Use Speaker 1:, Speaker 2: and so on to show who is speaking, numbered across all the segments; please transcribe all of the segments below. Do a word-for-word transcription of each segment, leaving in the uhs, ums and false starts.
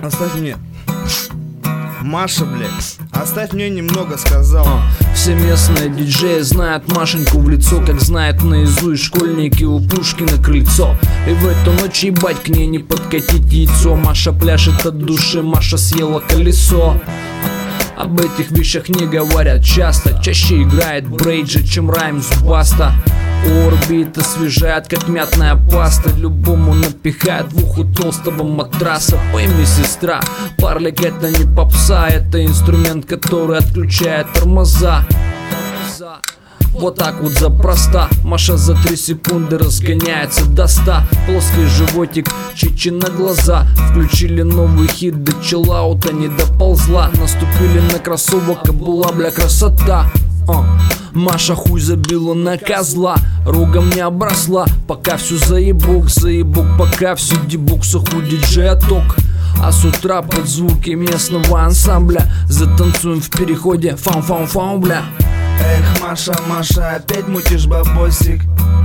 Speaker 1: Оставь мне. Маша, блядь, оставь мне немного, сказал.
Speaker 2: Все местные диджеи знают Машеньку в лицо, как знают наизусть школьники у Пушкина крыльцо. И в эту ночь ебать к ней не подкатить яйцо. Маша пляшет от души, Маша съела колесо. Об этих вещах не говорят часто. Чаще играет Брейджи, чем Раймс Баста. У орбит освежает, как мятная паста. Любому напихает в ухо толстого матраса. Пойми, сестра, парлик это не попса. Это инструмент, который отключает тормоза. Вот так вот запросто. Маша за три секунды разгоняется до ста. Плоский животик, чичи на глаза. Включили новый хит, до чиллаута не доползла. Наступили на кроссовок, а была, бля, красота. uh. Маша хуй забила на козла, ругом не обросла. Пока всю заебок, заебок, пока всю дебуксах у диджея ток. А с утра под звуки местного ансамбля затанцуем в переходе фам-фам-фам, бля.
Speaker 1: Эх, Маша, Маша, опять мутишь бабосик.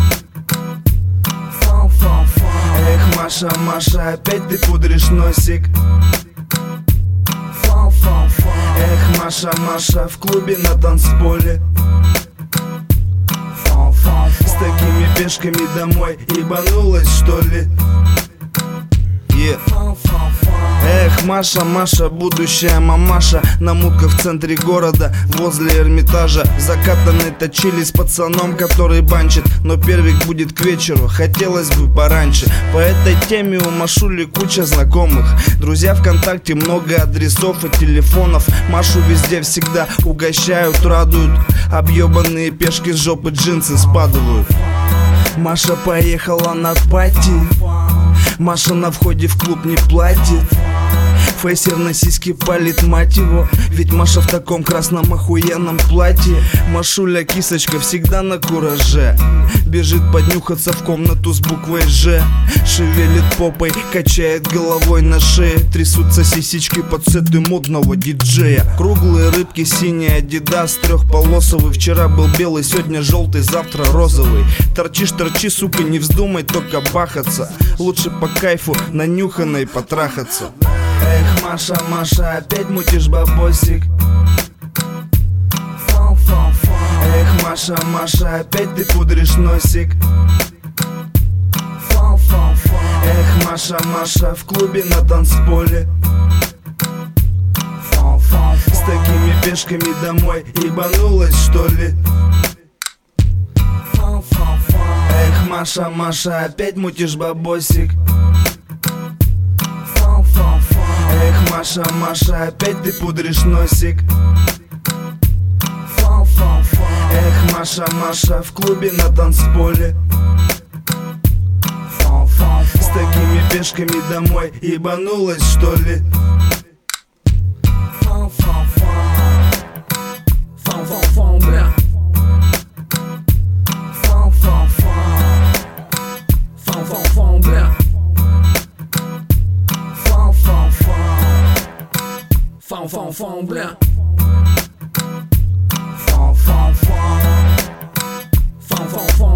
Speaker 1: Фам-фам-фам. Эх, Маша, Маша, опять ты пудришь носик. Фам-фам-фам. Эх, Маша, Маша, в клубе на танцполе. Фам-фам-фам. С такими пешками домой ебанулась, что ли? Yeah. Эх, Маша, Маша, будущая мамаша. На мутках в центре города, возле Эрмитажа. Закатанный точили с пацаном, который банчит. Но первик будет к вечеру, хотелось бы пораньше. По этой теме у Машули куча знакомых. Друзья ВКонтакте, много адресов и телефонов. Машу везде всегда угощают, радуют. Объебанные пешки с жопы джинсы спадывают. Маша поехала на пати. Маша на входе в клуб не платит. Фейсер на сиськи палит, мать его. Ведь Маша в таком красном охуенном платье. Машуля кисочка всегда на кураже. Бежит поднюхаться в комнату с буквой Ж. Шевелит попой, качает головой на шее. Трясутся сисички под сеты модного диджея. Круглые рыбки, синий Адидас, трехполосовый. Вчера был белый, сегодня желтый, завтра розовый. Торчишь, торчи, сука, не вздумай только бахаться. Лучше по кайфу нанюханной потрахаться. Эх, Маша, Маша, опять мутишь бабосик. Фам-фам-фам. Эх, Маша, Маша, опять ты пудришь носик. Фам-фам-фам. Эх, Маша, Маша, в клубе на танцполе. Фам-фам-фам. С такими пешками домой ебанулась, что ли? Фам-фам-фам. Эх, Маша, Маша, опять мутишь бабосик. Эх, Маша, Маша, опять ты пудришь носик. Фам-фам-фам. Эх, Маша, Маша, в клубе на танцполе. Фам-фам-фам. С такими пешками домой ебанулась, что ли? Фам-фам-фам.
Speaker 2: Фам-фам-фам, бля.
Speaker 1: Фам-фам-фам.
Speaker 2: Фам-фам-фам, бля. Фам-фам-фам, бля.
Speaker 1: Фам-фам-фам.
Speaker 2: Фам-фам-фам.